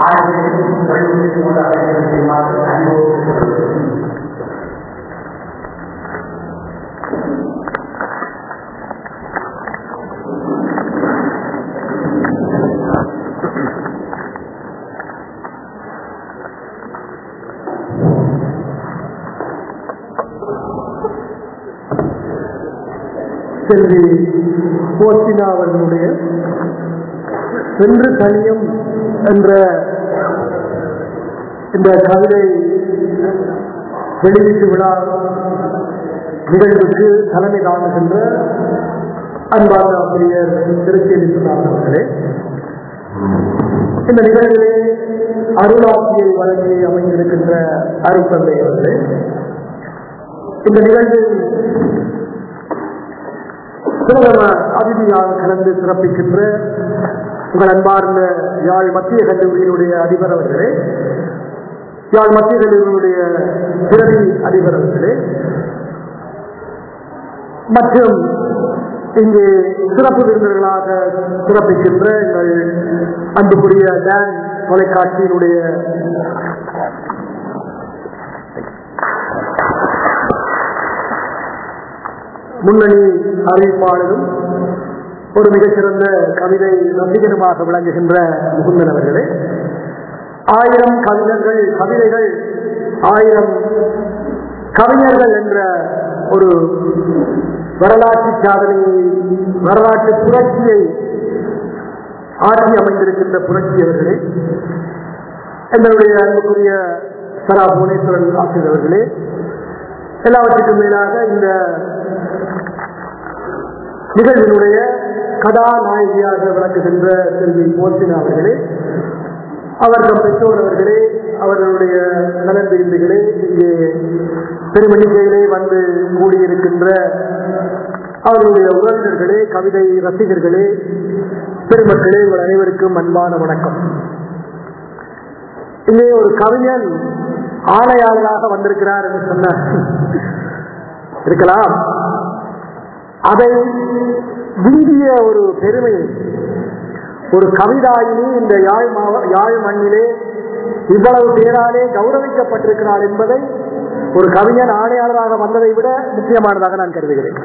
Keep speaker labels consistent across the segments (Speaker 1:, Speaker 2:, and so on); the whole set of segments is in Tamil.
Speaker 1: செல்வி போத்தினா அவர்களுடைய சென்று கனியம் என்ற இந்த கவிதை வெளியீட்டு விழா நிகழ்வுக்கு தலைமை தாங்குகின்ற அன்பான ஆசிரியர் திருச்செலிசுநாதன் அவர்களே, இந்த நிகழ்விலே அருளாட்சியை வழங்கி அமைந்திருக்கின்ற அருட்தந்தை அவர்களே, இந்த நிகழ்வில் பிரதம அதிதியாக கலந்து சிறப்பிக்கின்ற உங்கள் அன்பார்ந்த யாழ் மத்திய கல்லூரியினுடைய அதிபர் அவர்களே, யாழ் மத்திய கல்லூரியினுடைய பிரதி அதிபர் அவர்களே, மற்றும் இங்கே சிறப்பு விருந்தினர்களாக சிறப்பிக்கின்ற எங்கள் அன்புக்குரிய டான் தொலைக்காட்சியினுடைய முன்னணி அறிவிப்பாளரும் ஒரு மிகச்சிறந்த கவிதை ரசிகனுமாக விளங்குகின்ற முகுந்தன் அவர்களே, 1000 கவிஞர்கள் கவிதைகள் 1000 கவிஞர்கள் என்ற ஒரு வரலாற்று சாதனையை, வரலாற்று புரட்சியை ஆட்சி அமைந்திருக்கின்ற புரட்சி அவர்களே, எங்களுடைய அன்புக்குரிய சரா புவனேஸ்வரன் ஆசிரியர் அவர்களே, எல்லாவற்றுக்கும் மேலாக இந்த நிகழ்வினுடைய கதாநாயகியாக விளக்குகின்ற செல்வி போத்தினா அவர்களே, அவர்கள் பெற்றோர் அவர்களே, அவர்களுடைய நலன் விரும்புகளே, இங்கே பெருமணிக்கையிலே வந்து கூடியிருக்கின்ற அவர்களுடைய உறவினர்களே, கவிதை ரசிகர்களே, பெருமக்களே, உங்கள் அனைவருக்கும் அன்பான வணக்கம். இங்கே ஒரு கவிஞன் ஆணையாளராக வந்திருக்கிறார் என்று சொன்ன இருக்கலாம். அதை விந்திய ஒரு பெருமை, ஒரு கவிதாயினி இந்த யாழ் மண்ணிலே இவ்வளவு பேராலே கௌரவிக்கப்பட்டிருக்கிறார் என்பதை ஒரு கவிஞன் ஆணையாளராக வந்ததை விட முக்கியமானதாக நான் கருதுகிறேன்.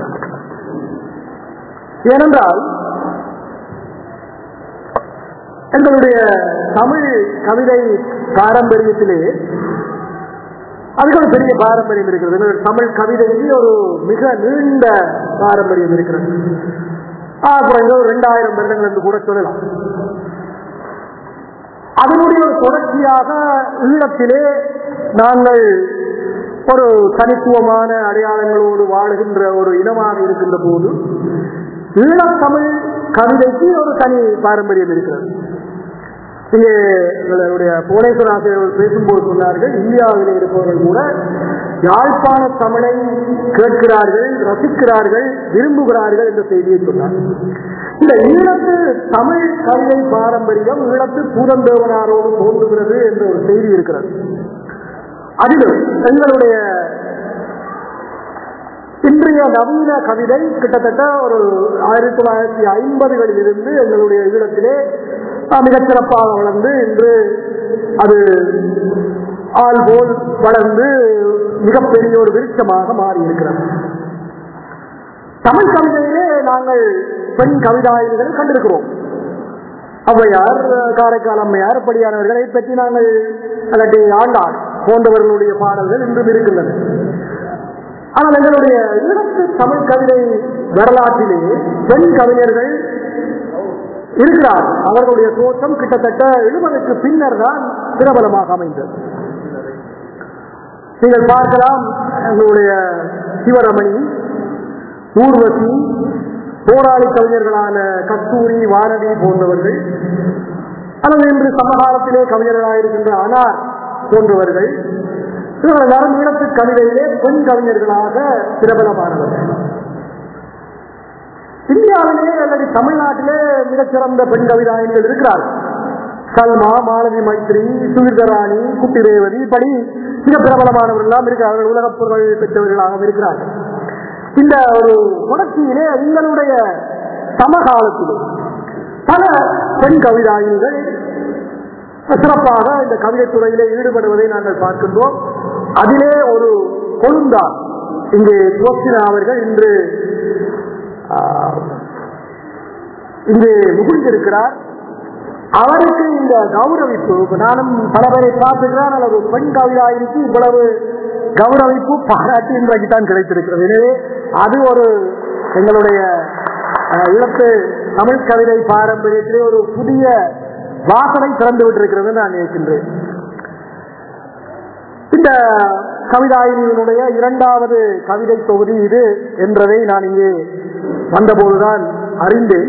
Speaker 1: ஏனென்றால் எங்களுடைய தமிழ் கவிதை பாரம்பரியத்திலே அதுக்கு ஒரு பெரிய பாரம்பரியம் இருக்கிறது. தமிழ் கவிதைக்கு ஒரு மிக நீண்ட பாரம்பரியம் இருக்கிறது. குறைந்த 2000 வருடங்கள் என்று கூட சொல்லலாம். அதனுடைய ஒரு தொடர்ச்சியாக ஈழத்திலே நாங்கள் ஒரு தனித்துவமான அடையாளங்களோடு வாழுகின்ற ஒரு இனமாக இருக்கின்ற போது ஈழத்தமிழ் கவிதைக்கு ஒரு தனி பாரம்பரியம் இருக்கிறது. இங்கே எங்களுடைய புவனேஸ்வர ஆசிரியர்கள் பேசும்போது சொன்னார்கள், இந்தியாவில் இருப்பவர்கள் கூட யாழ்ப்பாண தமிழை கேட்கிறார்கள், ரசிக்கிறார்கள், விரும்புகிறார்கள் என்ற செய்தியை சொன்னார். இந்த ஈழத்து தமிழ் கவிதை பாரம்பரியம் ஈழத்து பூதந்தேவனாரோடு தோன்றுகிறது என்ற ஒரு செய்தி இருக்கிறது. அதிலும் எங்களுடைய இன்றைய நவீன கவிதை கிட்டத்தட்ட ஒரு 1950களில் இருந்து எங்களுடைய ஈழத்திலே மிகச்சிறப்பாக வளர்ந்து இன்று அது ஆள் போல் வளர்ந்து மிகப்பெரிய ஒரு விருட்சமாக மாறி இருக்கிறது. தமிழ் கவிதையிலே நாங்கள் பெண் கவிதாயினிகளை கண்டிருக்கிறோம். ஔவையார், காரைக்கால் அம்மையார், படியானவர்களை பற்றி நாங்கள் அல்லது ஆண்டாள் போன்றவர்களுடைய பாடல்கள் இன்றும் இருக்கின்றன. ஆனால் எங்களுடைய ஈழத்து தமிழ் கவிதை வரலாற்றிலே பெண் கவிஞர்கள் இருக்கிறார். அவர்களுடைய தோற்றம் கிட்டத்தட்ட 70க்கு பின்னர் தான் பிரபலமாக அமைந்தது. நீங்கள் பார்க்கலாம், எங்களுடைய சிவரமணி, ஊர்வசி, போராளி கவிஞர்களான கஸ்தூரி, வானதி போன்றவர்கள், அல்லது இன்று சமகாலத்திலே கவிஞர்களாக இருக்கின்ற அனார் போன்றவர்கள், இவர்கள் ஈழத்து கவிதையிலே பெண் கவிஞர்களாக பிரபலமானவர்கள். இந்தியாவிலே அல்லது தமிழ்நாட்டிலே மிகச்சிறந்த பெண் கவிதாயினிகள் இருக்கிறார்கள். சல்மா, மாலதி மைத்ரி, சுவிதராணி, குட்டி ரேவதி, இப்படி மிக பிரபலமானவர்களாம் இருக்கிறார்கள். உலகப் புகழ் பெற்றவர்களாக இருக்கிறார்கள். இந்த ஒரு தொடர்ச்சியிலே எங்களுடைய சமகாலத்திலே பல பெண் கவிதாயினிகள் சிறப்பாக இந்த கவிதை துறையிலே ஈடுபடுவதை நாங்கள் பார்க்கின்றோம். அதிலே ஒரு கொழுந்தார் இங்கே சுவப்சினா அவர்கள் இன்று முகிழ்ந்திருக்கிறார். அவருக்கு இந்த கௌரவிப்பு, நானும் பல பேரை பார்த்துக்கிறான், அல்லது பெண் கவிதாயிருக்கு இவ்வளவு கௌரவிப்பு பாராட்டு இன்றைக்கு தான் கிடைத்திருக்கிறது. எனவே அது ஒரு எங்களுடைய ஈழத்து தமிழ் கவிதை பாரம்பரியத்திலே ஒரு புதிய வாசனை திறந்து விட்டிருக்கிறது நான் நினைக்கின்றேன். இந்த கவிதாயினுடைய இரண்டாவது கவிதை தொகுதி இது என்பதை நான் இங்கே வந்தபோதுதான் அறிந்தேன்.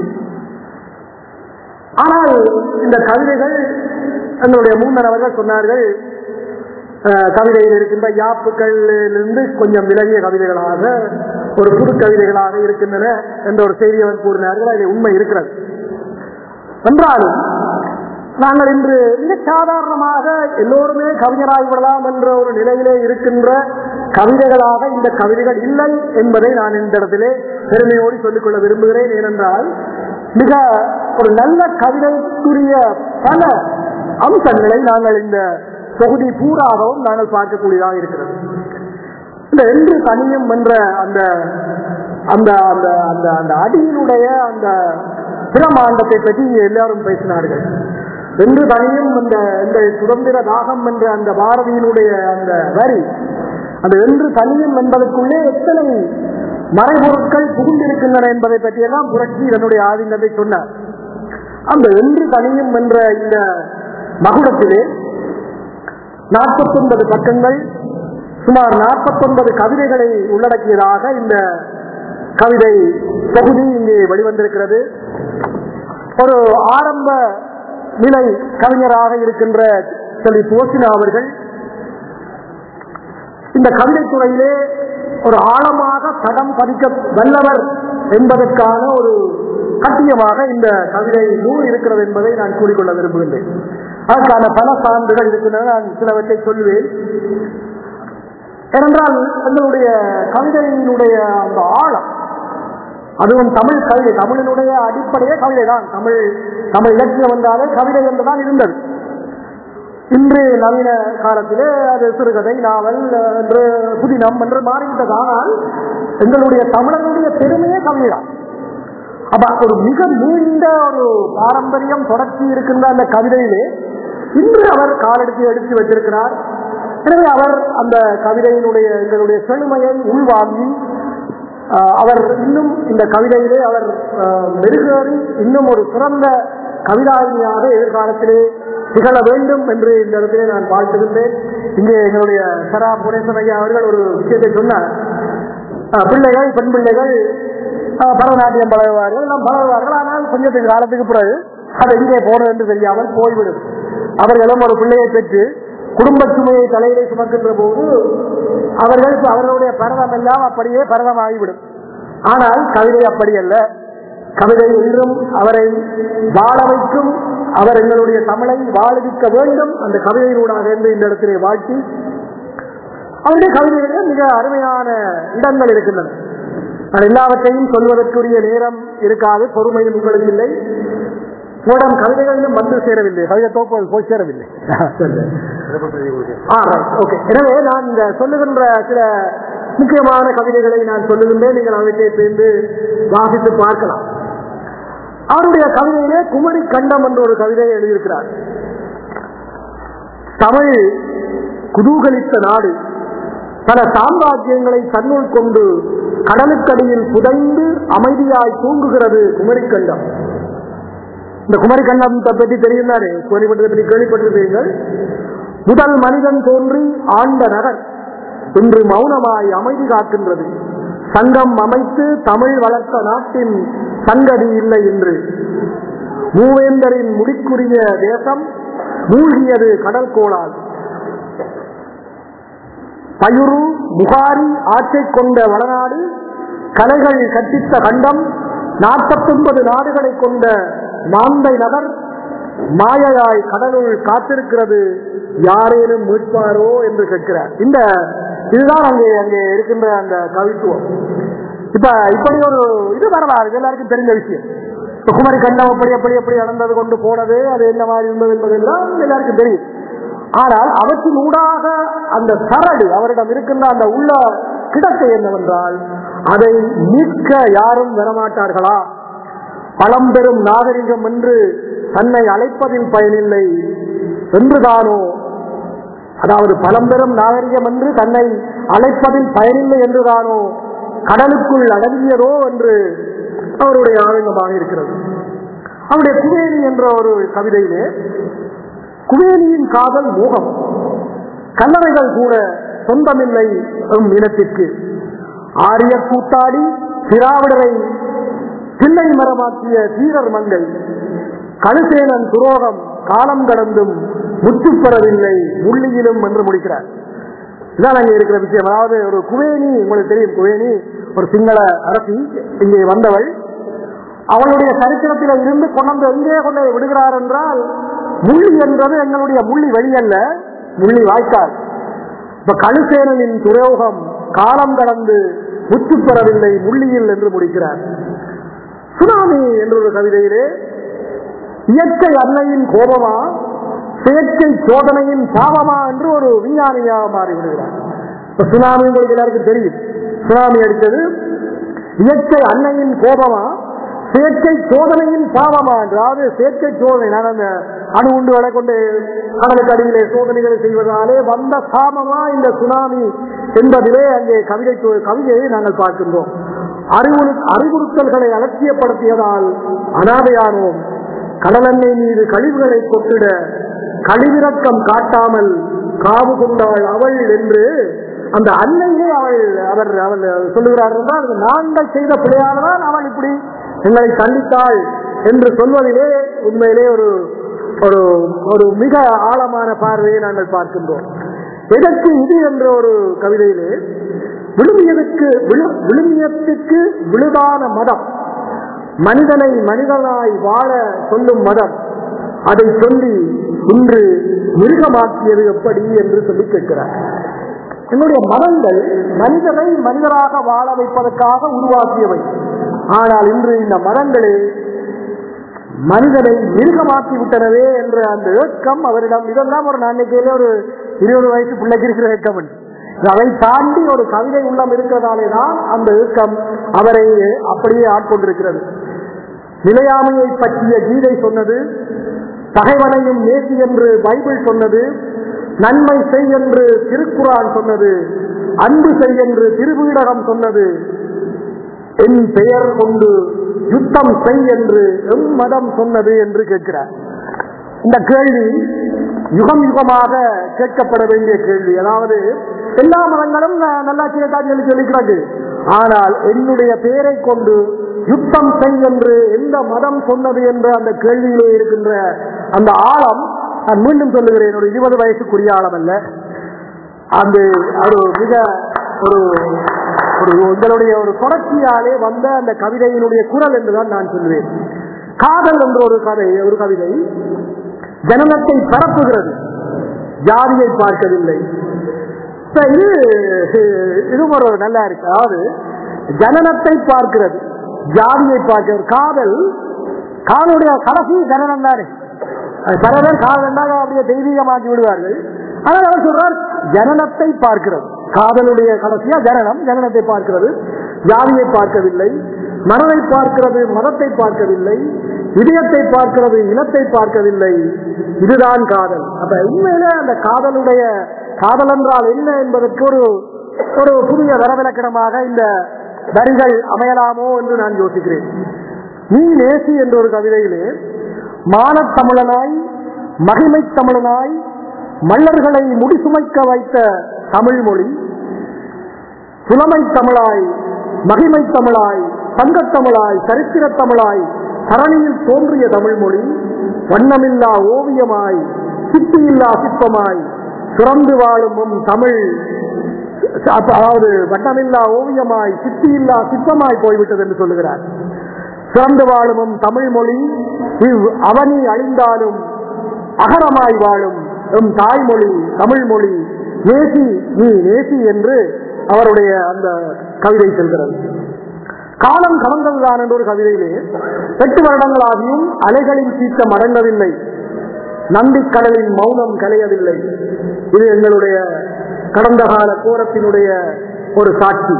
Speaker 1: ஆனால் இந்த கவிதைகள் எங்களுடைய முன்னர் அவர்கள் சொன்னார்கள், கவிதையில் இருக்கின்ற யாப்புகளிலிருந்து கொஞ்சம் விலகிய கவிதைகளாக ஒரு புது கவிதைகளாக இருக்கின்றன என்ற ஒரு செய்தியை அவர் கூறினார்கள். அதில் உண்மை இருக்கிறது. என்றாலும் நாங்கள் இன்று மிக சாதாரணமாக எல்லோருமே கவிஞராகிவிடலாம் என்ற ஒரு நிலையிலே இருக்கின்ற கவிதைகளாக இந்த கவிதைகள் இல்லை என்பதை நான் இந்த இடத்திலே பெருமையோடு சொல்லிக்கொள்ள விரும்புகிறேன். ஏனென்றால் மிக ஒரு நல்ல கவிதைக்குரிய பல அம்சங்களை நாங்கள் இந்த தொகுதி பூராகவும் நாங்கள் பார்க்கக்கூடியதாக இருக்கிறது. இந்த என்று தனியும் என்ற அந்த அந்த அந்த அந்த அந்த அடியினுடைய அந்த பிரமாண்டத்தை பற்றி எல்லாரும் பேசினார்கள். என்று தனியும் இந்த சுதந்திர தாகம் என்ற அந்த பாரதியினுடைய அந்த வரி, அந்த என்று தனியும் என்பதற்குள்ளே எத்தனை மறைபொருட்கள் புகுந்திருக்கின்றன என்பதை பற்றியெல்லாம் புரட்சி இதனுடைய ஆதினத்தை சொன்னார். அந்த என்று தனியும் என்ற இந்த மகுடத்திலே 49 பக்கங்கள், சுமார் 49 கவிதைகளை உள்ளடக்கியதாக இந்த கவிதை தொகுதி இங்கே வெளிவந்திருக்கிறது. ஒரு ஆரம்ப நிலை கவிஞராக இருக்கின்ற செல்வி சுவப்சினா அவர்கள் இந்த கவிதை துறையிலே ஒரு ஆழமாக தடம் பதிக்க வல்லவர் என்பதற்கான ஒரு கட்டியமாக இந்த கவிதை நூல் இருக்கிறது என்பதை நான் கூறிக்கொள்ள விரும்புகின்றேன். அதற்கான பல சான்றுகள் இருக்கின்றன. நான் சிலவற்றை சொல்வேன். ஏனென்றால் எங்களுடைய கவிதையினுடைய அந்த ஆழம், அதுவும் தமிழ் கவிதை, தமிழினுடைய அடிப்படையே கவிதை தான். தமிழ் இலக்கியம் என்றாலே கவிதை என்றுதான் இருந்தது. இன்று நவீன காலத்திலே அது சிறுகதை, நாவல் என்று புதினம் என்று மாறிவிட்டது. ஆனால் எங்களுடைய தமிழனுடைய பெருமையே கவிதை தான். அப்ப ஒரு மிக நீண்ட ஒரு பாரம்பரியம் தொடர்ச்சி இருக்கின்ற அந்த கவிதையிலே இன்று அவர் காலெடுத்து எடுத்து வச்சிருக்கிறார். எனவே அவர் அந்த கவிதையினுடைய எங்களுடைய செழுமையை உள்வாங்கி அவர் இன்னும் இந்த கவிதையிலே அவர் மெருகேறி இன்னும் ஒரு சிறந்த கவிதாயினியாக எதிர்காலத்திலே திகழ வேண்டும் என்று இந்த இடத்திலே நான் வாழ்த்துகின்றேன். இங்கே எங்களுடைய சரா புனேஸ்வரையா அவர்கள் ஒரு விஷயத்தை சொன்னார். பிள்ளைகள், பெண் பிள்ளைகள் பரதநாட்டியம் பழகுவார்கள், நாம் பழகுவார்கள். ஆனால் கொஞ்சம் காலத்துக்கு பிறகு அது எங்கே போனது என்று தெரியாமல் போய்விடும். அவர்களும் ஒரு பிள்ளையை பெற்று குடும்ப சுமையை தலையிலே சுமக்கின்ற போது அவர்களுடைய பரதம் எல்லாம் அப்படியே பரதம் ஆகிவிடும். ஆனால் கவிதை அப்படி அல்ல. கவிதை என்றும் அவரை வாழ வைக்கும். அவர் எங்களுடைய தமிழை வாழவிக்க வேண்டும். அந்த கவிதையினூடாக என்று இந்த இடத்திலே வாழ்த்தி, அவருடைய கவிதைகளில் மிக அருமையான இடங்கள் இருக்கின்றன. நான் எல்லாவற்றையும் சொல்வதற்குரிய நேரம் இருக்காது, பொறுமையும் உங்களுக்கு இல்லை. உங்களிடம் கவிதைகளிலும் வந்து சேரவில்லை, கவிதை தோப்புகள் போய் சேரவில்லை. எனவே நான் இந்த சொல்லுகின்ற சில முக்கியமான கவிதைகளை நான் சொல்லுகின்றேன். நீங்கள் அவற்றை சேர்ந்து வாசித்து பார்க்கலாம். அவருடைய கவிதையிலே குமரி கண்டம் என்ற ஒரு கவிதையை எழுதியிருக்கிறார். தமிழ் குதூகலித்த நாடு, பல சாம்ராஜ்யங்களை தன்னுள் கொண்டு கடலுக்கடியில் புதைந்து அமைதியாய் தூங்குகிறது குமரிக்கண்டம். இந்த குமரிக்கண்டத்தை பற்றி தெரியும் தானே, பற்றி கேள்விப்பட்டிருப்பீர்கள். முதல் மனிதன் தோன்றி ஆண்ட நகர் இன்று மௌனமாய் அமைதி காக்கின்றது. சங்கம் அமைத்து தமிழ் வளர்த்த நாட்டின் சங்கதி இல்லை என்று. மூவேந்தரின் முடிக்குரிய தேசம் மூழ்கியது கடல் கோளால். பயுரு புகாரி ஆட்சை கொண்ட வளநாடு, கலைகள் கட்டித்த கண்டம், 49 நாடுகளை கொண்ட மாந்தை நகர் மாயையாய் கடலுள் காத்திருக்கிறது, யாரேனும் மீட்பாரோ என்று கேட்கிறார். இதுதான் அங்கே இருக்கின்ற அந்த கவித்துவம். இப்படி ஒரு இது வரலாறு எல்லாருக்கும் தெரிஞ்ச விஷயம். குமரி கண்டம் அப்படி அப்படி எப்படி நடந்தது கொண்டு போனது, அது என்ன மாதிரி இருந்தது என்பதெல்லாம் எல்லாருக்கும் தெரியும். ஆனால் அவற்றின் ஊடாக அந்த சரடு அவரிடம் இருக்கின்ற அந்த உள்ள கிடக்கை என்னவென்றால், அதை மீட்க யாரும் வரமாட்டார்களா? பழம்பெரும் நாகரிகம் என்று தன்னை அழைப்பதில் பயனில்லை என்றுதானோ, அதாவது பழம்பெரும் நாகரிகம் என்று தன்னை அழைப்பதில் பயனில்லை என்றுதானோ கடலுக்குள் அடங்கியதோ என்று அவருடைய ஆதங்கமாக இருக்கிறது. அவருடைய குவேலி என்ற ஒரு கவிதையிலே, குவேலியின் காதல் மோகம், கல்லறைகள் கூட சொந்தமில்லை இனத்திற்கு, ஆரிய கூத்தாடி திராவிடரை தில்லை மரமாக்கிய தீரர் மங்கை, கழுசேனன் துரோகம் காலம் கடந்தும் முற்று பெறவில்லை முள்ளியிலும் என்று முடிக்கிறார். இதான் அங்கே இருக்கிற விஷயம். அதாவது ஒரு குவேணி, உங்களுக்கு தெரியும், குவேணி ஒரு சிங்கள அரசி இங்கே வந்தவள். அவளுடைய சரித்திரத்தில இருந்து கொண்டு எங்கே கொண்டு விடுகிறார் என்றால், முள்ளி என்றது எங்களுடைய முள்ளி வெளியல்ல, முள்ளி வாய்க்கால். இப்ப கழுசேனனின் துரோகம் காலம் கடந்து முற்று பெறவில்லை முள்ளியில் என்று முடிக்கிறார். சுனாமி என்ற ஒரு கவிதையிலே, இயற்கை அன்னையின் கோபமா செயற்கை சோதனையின் சாபமா என்று ஒரு விஞ்ஞானியாக மாறிவிடுகிறார். இப்ப சுனாமி உங்களுக்கு எல்லாருக்கும் தெரியும். சுனாமி அடித்தது இயற்கை அன்னையின் கோபமா செயற்கை சோதனையின் சாபமா, அதாவது செயற்கை சோதனை, நான் அந்த அணு உண்டுகளை கொண்டு கடலுக்கு அடியிலே சோதனைகளை செய்வதாலே வந்த சாபமா இந்த சுனாமி என்பதிலே அங்கே கவிதையை நாங்கள் பார்க்கின்றோம். அறிவுறுத்தல்களை அலட்சியப்படுத்தியதால் அனாதையானோம், கடலெண்ணெய் மீது கழிவுகளை கொட்டிட கழிவிறக்கம் காட்டாமல் காவு கொண்டாள் அவள் என்று அந்த அன்னையே அவர் சொல்லுகிறார் என்றால், நாங்கள் செய்த பிழையால்தான் அவள் இப்படி எங்களை கண்டித்தாள் என்று சொல்வதிலே உண்மையிலே ஒரு மிக ஆழமான பார்வையை நாங்கள் பார்க்கின்றோம். எதற்கு இது என்ற ஒரு கவிதையிலே, விழுமியத்துக்கு விழுதான மதம், மனிதனை மனிதனாய் வாழ சொல்லும் மதம், அதை சொல்லி இன்று மிருகமாக்கியது எப்படி என்று சொல்லி கேட்கிறார். என்னுடைய மதங்கள் மனிதனை மனிதராக வாழ வைப்பதற்காக உருவாக்கியவை. ஆனால் இன்று இந்த மதங்களே மனிதனை மிருகமாக்கி விட்டனவே என்ற அந்த ஏக்கம் அவரிடம், இதெல்லாம் ஒரு நாளைக்கையில ஒரு 20 வயசு பிள்ளைக்கு இருக்கிற ஏக்கம். அதை தாண்டி ஒரு கவிதை உள்ளம் இருக்கிறதாலே தான் அந்த ஏக்கம் அவரை அப்படியே ஆட்கொண்டிருக்கிறது. நிலையாமையை பற்றிய கீதை சொன்னது, பகைவனையும் நேசி என்று பைபிள் சொன்னது, நன்மை செய் என்று திருக்குரான் சொன்னது, அன்பு செய் என்று திருவீடகம் சொன்னது, என் பெயர் கொண்டு யுத்தம் செய் என்று எம் மதம் சொன்னது என்று கேட்கிறார். இந்த கேள்வி யுகம் யுகமாக கேட்கப்பட வேண்டிய கேள்வி. அதாவது எல்லா மதங்களும் நல்லாட்சியை காட்சிகளை சொல்லிக்கிறது, ஆனால் என்னுடைய பெயரை கொண்டு யுத்தம் செய் என்று எந்த மதம் சொன்னது என்ற அந்த கேள்வியிலே இருக்கின்ற அந்த ஆழம், நான் மீண்டும் சொல்லுகிறேன், ஒரு 20 வயசுக்குரிய ஆழம் அல்ல, அந்த மிக உங்களுடைய ஒரு தொடர்ச்சியாலே வந்த அந்த கவிதையினுடைய குரல் என்றுதான் நான் சொல்லுவேன். காதல் என்ற ஒரு கவிதை ஜனனத்தை பரப்புகிறது, ஜாதியை பார்க்கவில்லை. இது ஒரு நல்லா இருக்கு. அதாவது ஜனனத்தை பார்க்கிறது, ஜாதியை பார்க்கிறது. காதலுடைய கடைசி ஜனனம் தானே. பல பேர் காதல் அப்படியே தெய்வீகமாக்கி விடுவார்கள். ஆனால் அவர் சொல்றார் ஜனனத்தை பார்க்கிறது. காதலுடைய கடைசியா ஜனனத்தை பார்க்கிறது, ஜாதியை பார்க்கவில்லை. மனதை பார்க்கிறது, மதத்தை பார்க்கவில்லை. இதயத்தை பார்க்கிறது, இனத்தை பார்க்கவில்லை. இதுதான் காதல். அப்ப உண்மையில அந்த காதல் என்றால் என்ன என்பதற்கு ஒரு புதிய வரவிலக்கணமாக இந்த வரிகள் அமையலாமோ என்று நான் யோசிக்கிறேன். நீ நேசி என்ற ஒரு கவிதையிலே, மானத்தமிழனாய் மகிமை தமிழனாய் மல்லர்களை முடிசுமைக்க வைத்த தமிழ் மொழி, புலமை தமிழாய் மகிமை தமிழாய் சங்கத்தமிழாய் சரித்திர தமிழாய் தரணியில் தோன்றிய தமிழ் மொழி, வண்ணமில்லா ஓவியமாய் சித்தியில்லா சிற்பமாய் சுரந்து வாழும் தமிழ், அதாவது வண்ணமில்லா ஓவியமாய் சித்தியில்லா சிற்பமாய் போய்விட்டது என்று சொல்லுகிறார். சிறந்து வாழும் தமிழ் மொழி அவனி அழிந்தாலும் அகரமாய் வாழும் எம் தாய்மொழி தமிழ் மொழி, நேசி நீ நேசி என்று அவருடைய அந்த கவிதை செல்கிறது. காலம் கடந்ததுதான் என்ற ஒரு கவிதையிலே 8 வருடங்களாகியும் அலைகளின் சீற்றம் அடங்கவில்லை, நந்திக்கடலின் மௌனம் கலையவில்லை. இது எங்களுடைய கடந்த கால கோரத்தினுடைய ஒரு சாட்சி.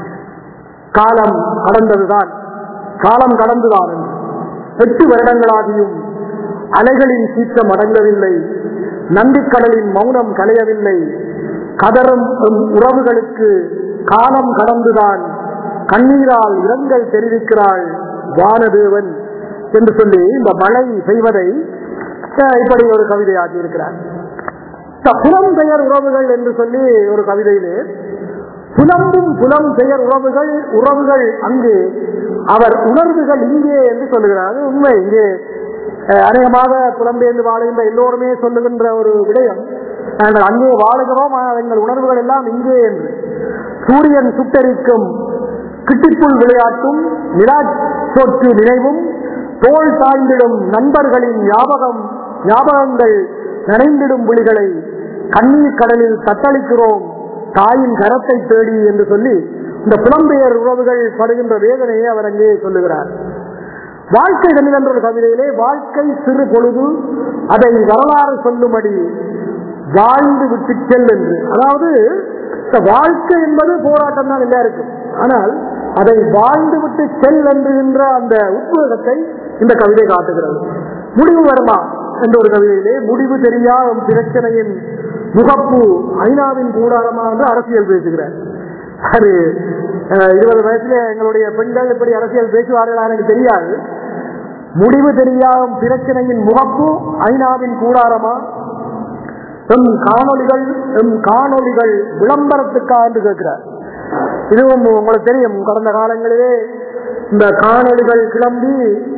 Speaker 1: காலம் கடந்ததுதான், காலம் கடந்துதான். 8 வருடங்களாகியும் அலைகளின் சீற்றம் அடங்கவில்லை, நந்திக்கடலின் மௌனம் கலையவில்லை. கதரும் உறவுகளுக்கு காலம் கடந்துதான் கண்ணீரால் இரங்கல் தெரிவிக்கிறாள் வானதேவன் என்று சொல்லி இந்த மழை செய்வதை இப்படி ஒரு கவிதையாக்கி இருக்கிறார். புலம்பெயர் உறவுகள் என்று சொல்லி ஒரு கவிதையிலே புலம்பும் புலம்பெயர் உறவுகள் அங்கே, அவர் உணர்வுகள் இங்கே என்று சொல்லுகிறார். அது உண்மை. இங்கே அநேகமாக புலம்பெயர்ந்து வாழுகின்ற எல்லோருமே சொல்லுகின்ற ஒரு விடயம், நாங்கள் அங்கே வாழுகிறோம், எங்கள் உணர்வுகள் எல்லாம் இங்கே என்று. சூரியன் சுட்டரிக்கும் கிட்டிப்புள் விளையாட்டும் நிலா சொட்டு நினைவும் தோல் சாய்ந்திடும் நண்பர்களின் ஞாபகங்கள் நனைந்திடும் விழிகளை கண்ணீர் கடலில் தத்தளிக்கிறோம் தாயின் கரத்தை தேடி என்று சொல்லி இந்த புலம்பெயர் உறவுகள் படுகின்ற வேதனையை அவர் அங்கே சொல்லுகிறார். வாழ்க்கை தமிழ் என்ற ஒரு கவிதையிலே வாழ்க்கை சிறு பொழுது அதை வரலாறு சொல்லும்படி வாழ்ந்து விட்டு செல் என்று, அதாவது வாழ்க்கை என்பது போராட்டம் தான் எல்லாருக்கும், ஆனால் அதை வாழ்ந்து விட்டு செல் என்கின்ற அந்த உத்வேகத்தை இந்த கவிதை காட்டுகிறது. முடிவு வருமா என்ற ஒரு கவிதையிலே முடிவு தெரியாத பிரச்சனையின் முகப்பு ஐநாவின் கூடாரமா என்று அரசியல் பேசுகிறார். அது 20 வயசுல எங்களுடைய பெண்கள் எப்படி அரசியல் பேசுவார்கள் எனக்கு தெரியாது. முடிவு தெரியாத பிரச்சனையின் முகப்பு ஐநாவின் கூடாரமா, எம் காணொலிகள் விளம்பரத்துக்கா என்று கேட்கிறார். இதுவும் உங்களுக்கு தெரியும், கடந்த காலங்களிலே இந்த காணொலிகள் கிளம்பி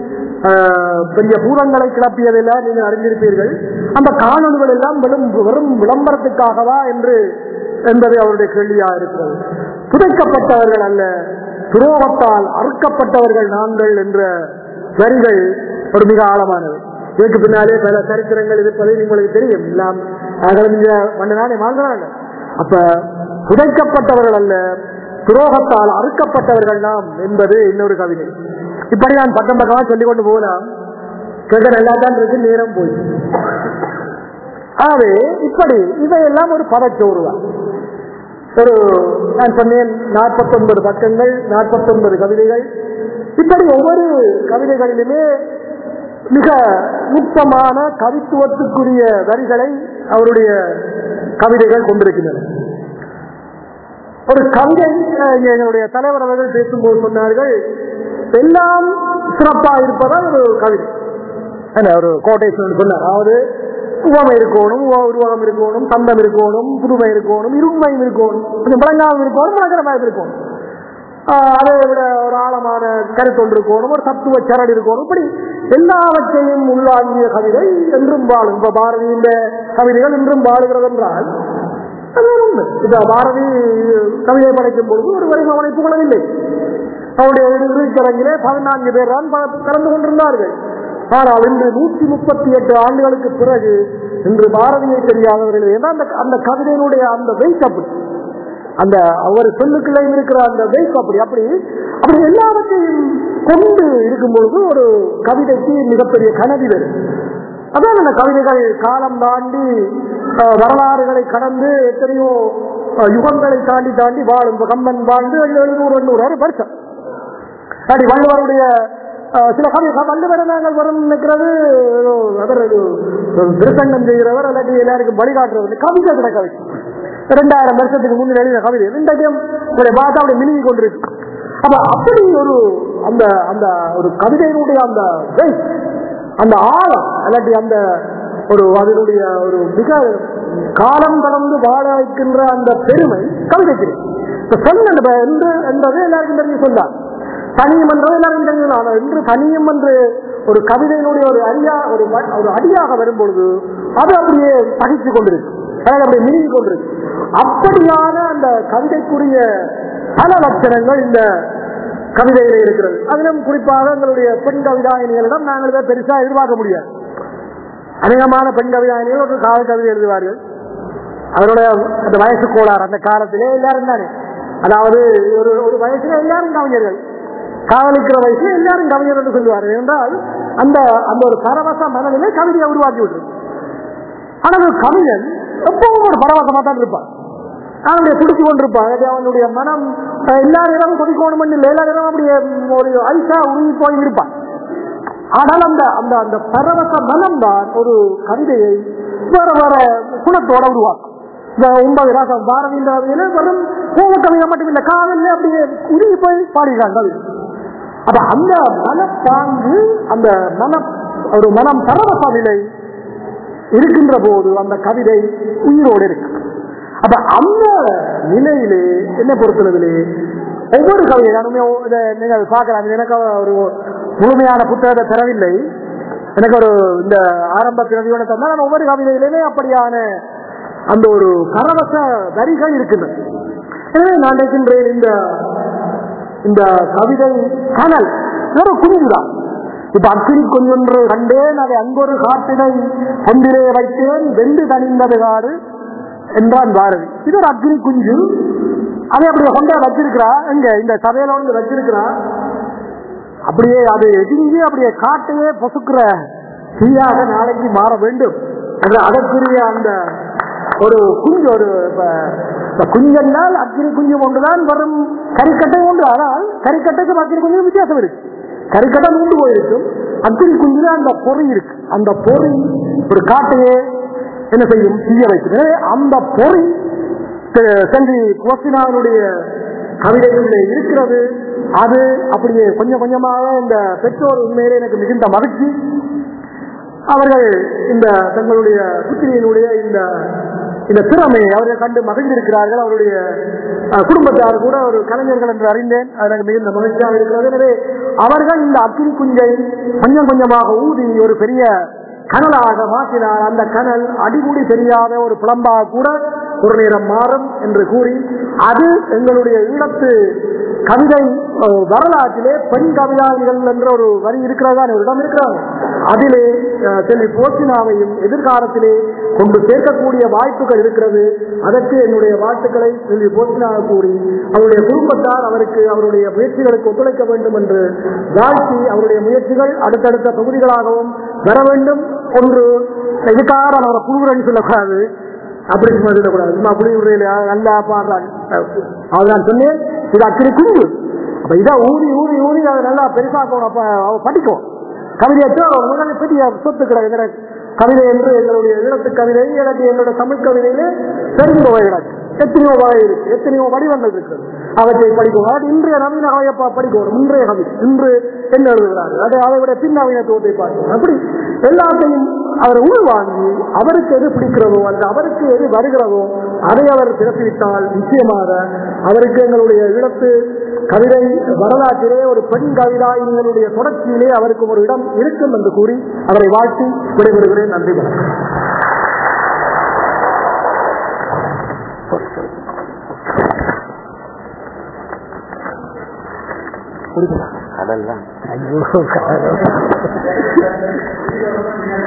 Speaker 1: பெரிய பூதங்களை கிளப்பியதெல்லாம் நீங்கள் அறிந்திருப்பீர்கள். அந்த காணொலிகள் எல்லாம் வெறும் விளம்பரத்துக்காகவா என்பது அவருடைய கேள்வியா இருக்கிறது. புதைக்கப்பட்டவர்கள் அல்ல, துரோகத்தால் அறுக்கப்பட்டவர்கள் நாங்கள் என்ற வரிகள் ஒரு மிக ஆழமானது. இதுக்கு பின்னாலே பல சரித்திரங்கள் இருப்பதை உங்களுக்கு தெரியும். எல்லாம் மன்னனாலே வாழ்கிறாங்க. அப்ப புதைக்கப்பட்டவர்கள் அல்ல, துரோகத்தால் அறுக்கப்பட்டவர்கள் நாம் என்பது இன்னொரு கவிதை. இப்படி நான் பக்கம் பக்கமா சொல்லிக் கொண்டு போகலாம், கேட்க நல்லா தான் இருக்கு, நேரம் போய். ஆகவே இப்படி இவையெல்லாம் ஒரு பதச்சோறுதான். ஒரு நான் சொன்னேன் 49 பக்கங்கள், 49 கவிதைகள். இப்படி ஒவ்வொரு கவிதைகளிலுமே மிக நுட்பமான கவித்துவத்துக்குரிய வரிகளை அவருடைய கவிதைகள் கொண்டிருக்கின்றன. ஒரு கவிதை எங்களுடைய தலைவர் அவர்கள் பேசும்போது சொன்னார்கள், எல்லாம் சிறப்பாக இருப்பதால் ஒரு கவிதை ஒரு கோட்டேஷன் சொன்னார். அதாவது உவமை இருக்கணும், உருவகம் இருக்கணும், சந்தம் இருக்கணும், புதுமை இருக்கணும், இருமையும் இருக்கணும், கொஞ்சம் பழங்காலம் இருக்கணும், பழக்கரமாக இருக்கணும், அதை விட ஒரு ஆழமான கருத்தொன்று இருக்கணும், ஒரு தத்துவ சரடு இருக்கணும். இப்படி எல்லாவற்றையும் உள்ளாங்கிய கவிதை என்றும் வாழும். இப்ப பாரதியின் கவிதைகள் என்றும் வாழுகிறது என்றால் அது உண்மை. இப்ப பாரதி கவிதை படைக்கும் பொழுது ஒரு வரி அவனை புகழவில்லை. அவருடைய இறுதிச்சடங்கிலே 14 பேர் தான் கலந்து கொண்டிருந்தார்கள். ஆனால் இன்று 138 ஆண்டுகளுக்கு பிறகு இன்று பாரதியை தெரியாதவர்கள் ஏன்னா அந்த கவிதையினுடைய அந்த வெயிட் அப்படி, அந்த அவர் சொல்லுக்குள்ளே இருக்கிற அந்த வெயிட் அப்படி எல்லாவற்றையும் கொண்டு இருக்கும் பொழுது ஒரு கவிதைக்கு மிகப்பெரிய கனவி வரும். அதான் அந்த கவிதைகள் காலம் தாண்டி வரலாறுகளை கடந்து எத்தனையோ யுகங்களை தாண்டி வாழும். கம்பன் வாழ்ந்து 700-800 வருஷம். அப்படி வள்ளுவருடைய சில கவிதை வள்ளுவரை நாங்கள் வரும் நினைக்கிறது அவர் திருசங்கம் செய்கிறவர் இல்லாட்டி எல்லாருக்கும் வழிகாட்டுறவர் கவிதை கிட கவி 2000 வருஷத்துக்கு முன்னே எழுதின கவிதை இன்றைக்கும் பார்த்தா அப்படி மினிங்கி கொண்டிருக்கு. அப்ப அப்படி அந்த அந்த ஒரு கவிதையினுடைய அந்த அந்த ஆழம் இல்லாட்டி அந்த அதனுடைய ஒரு மிக காலம் கடந்து வாழ வைக்கின்ற அந்த பெருமை கவிதைக்கு என்பது எல்லாருக்கும் தெரிஞ்சு சொன்னார். தனியம் என்றது எல்லாருக்கும் தெரிஞ்சது. என்று தனியம் என்று ஒரு கவிதையினுடைய ஒரு அடியாக வரும்பொழுது அது அப்படியே பகிர்ந்து கொண்டிருக்கு, அப்படியே மினிங்கி கொண்டிருக்கு. அப்படியான அந்த கவிதைக்குரிய பல லட்சணங்கள் இந்த கவிதையிலே இருக்கிறது. அதிலும் குறிப்பாக எங்களுடைய பெண் கவிதாயினிகளிடம் நாங்கள் இதை பெருசா எதிர்பார்க்க முடியாது. அநேகமான பெண் கவிதாயினிகள் ஒரு காதல் கவிதை எழுதுவார்கள். அவருடைய அந்த வயசு கோளாறு அந்த காலத்திலே எல்லாரும் தானே, அதாவது ஒரு வயசுல எல்லாரும் கவிஞர்கள், காதலிக்கிற வயசுல எல்லாரும் கவிஞர் என்று சொல்லுவார்கள் என்றால் அந்த அந்த ஒரு பரவச மனநிலை கவிதையை உருவாக்கி விட்டுரும். ஆனால் ஒரு கவிஞன் எப்பவும் ஒரு பரவசமா தான் இருப்பான், அவனுடைய துடிச்சு கொண்டிருப்பான். அவனுடைய மனம் எல்லா நேரமும் கொதிக்கணும் இல்லை, எல்லா நேரமும் அப்படியே ஒரு ஐசா உருகி போய் இருப்பான். ஆனால் அந்த அந்த அந்த பரவச மனம் தான் ஒரு கவிதையை வேற வேற குணத்தோட உருவாக்கும். இந்த 9 ராசம் பாரதியில வரும் கோவ கவிதை மட்டும் இல்லை, காதல் அப்படியே உருகி போய் பாடுகிறாங்க. அப்ப அந்த மனப்பாங்கு, அந்த ஒரு மனம் பரவச நிலை இருக்கின்ற போது அந்த கவிதை உயிரோடு இருக்கு. அப்ப அந்த நிலையிலே என்ன பொறுத்தளவிலே ஒவ்வொரு கவிதையும் நீங்கள் பார்க்கலாம். எனக்கு ஒரு முழுமையான புத்தகத்தை தரவில்லை, எனக்கு ஒரு இந்த ஆரம்ப பிரதியோட தந்தால் நான் ஒவ்வொரு கவிதையிலுமே அப்படியான அந்த ஒரு பரவச வரிகள் இருக்கின்றன. எனவே நான் நினைக்கின்றேன் இந்த கவிதை கனல் ஒரு குஞ்சுதான். இப்ப அக்கினி கொஞ்சொன்று கண்டேன், அதை அங்கொரு காட்டினை கொண்டிலே வைத்தேன், வெண்டு தணிந்தது காடு என்றான் பாரதி. இது ஒரு அக்னி குஞ்சு, அதை அப்படியே கொண்டா வச்சிருக்கிறா, எங்க இந்த சபையில வந்து வச்சிருக்கிறா. அப்படியே அது எதிங்கி அப்படியே காட்டையே பொசுக்கிற தீயாக நாளைக்கு மாற வேண்டும் என்று அதற்குரிய அந்த ஒரு குஞ்சு, ஒரு குஞ்சென்றால் அக்னி குஞ்சு ஒன்றுதான் வரும், கறிக்கட்டை ஒன்று. ஆனால் கறிக்கட்டைக்கும் அக்னி குஞ்சு வித்தியாசம் இருக்கு. கறிக்கட்டை மூண்டு போயிருக்கும், அக்னி குஞ்சுல அந்த பொறி இருக்கு. அந்த பொறி ஒரு காட்டையே என்ன செய்யும், தீய வைக்கிறது. அந்த பொறி சென்று கோசினாவினுடைய கவிதைகளிலே இருக்கிறது. அது அப்படியே கொஞ்சம் கொஞ்சமாக இந்த பெற்றோர் உண்மையிலே எனக்கு மிகுந்த மகிழ்ச்சி. அவர்கள் இந்த தங்களுடைய புத்திரியினுடைய இந்த திறமையை அவர்கள் கண்டு மகிழ்ந்திருக்கிறார்கள். அவருடைய குடும்பத்தார் கூட ஒரு கலைஞர்கள் என்று அறிந்தேன், அது எனக்கு மிகுந்த மகிழ்ச்சியாக இருக்கிறது. எனவே அவர்கள் இந்த அக்கினி குஞ்சை கொஞ்சம் கொஞ்சமாக ஊதி ஒரு பெரிய கனலாக மாற்றினார். அந்த கனல் அடிமுடி தெரியாத ஒரு புலம்பாக கூட ஒரு நேரம் மாறும் என்று கூறி, அது எங்களுடைய ஈழத்து கவிதை வரலாற்றிலே பெண் கவிதாதிகள் என்ற ஒரு வரி இருக்கிறதா, ஒரு இடம் இருக்கிறாங்க. அதிலே செல்வி போசினாவையும் எதிர்காலத்திலே கொண்டு சேர்க்கக்கூடிய வாய்ப்புகள் இருக்கிறது. அதற்கு என்னுடைய வாழ்த்துக்களை செல்வி போசினாவை கூறி, அவருடைய குடும்பத்தார் அவருக்கு அவருடைய முயற்சிகளுக்கு ஒத்துழைக்க வேண்டும் என்று வாழ்த்தி, அவருடைய முயற்சிகள் அடுத்தடுத்த தொகுதிகளாகவும் வர வேண்டும். ஒன்று இதுக்காக அவரை புழுவுரன்னு சொல்லக்கூடாது, அப்படி சொல்லக்கூடாது. புலிவுரையில நல்லா பாடுறாங்க. அதுதான் சொன்னேன், இது அக்கறை குஞ்சு. அப்ப இதை ஊதி ஊதி ஊதி அதை நல்லா பெருசாக்கணும். அப்ப அவ படிக்கும் கவிதையற்ற பெரிய சொத்து கிடையாது. கவிதை என்று எங்களுடைய ஈழத்து கவிதை, எனக்கு எங்களுடைய தமிழ் கவிதையிலே தெரிந்த வகை கிடக்கு. எத்தனையோ வகை இருக்கு, எத்தனையோ வடிவங்கள் இருக்கு. அவற்றை படிக்கும். அதாவது இன்றைய நவீன கவியை படிக்கணும். இன்றைய கவி இன்று என்ன எழுதுகிறார்கள், அதை விட பின் நவீனத்துவத்தை பார்க்கணும். அப்படி எல்லாத்தையும் அவர் உள்வாங்கி அவருக்கு எது பிடிக்கிறதோ அல்லது அவருக்கு எது வருகிறதோ அதை அவர் பிறப்பித்தால் நிச்சயமாக அவருக்கு எங்களுடைய ஈழத்து கவிதை வரலாற்றிலே ஒரு பெண் கவிதாயினுடைய தொடர்ச்சியிலே அவருக்கு ஒரு இடம் இருக்கும் என்று கூறி அவரை வாழ்த்தி விடைபெறுகிறேன். நன்றி, வணக்கம். கடல்லாம்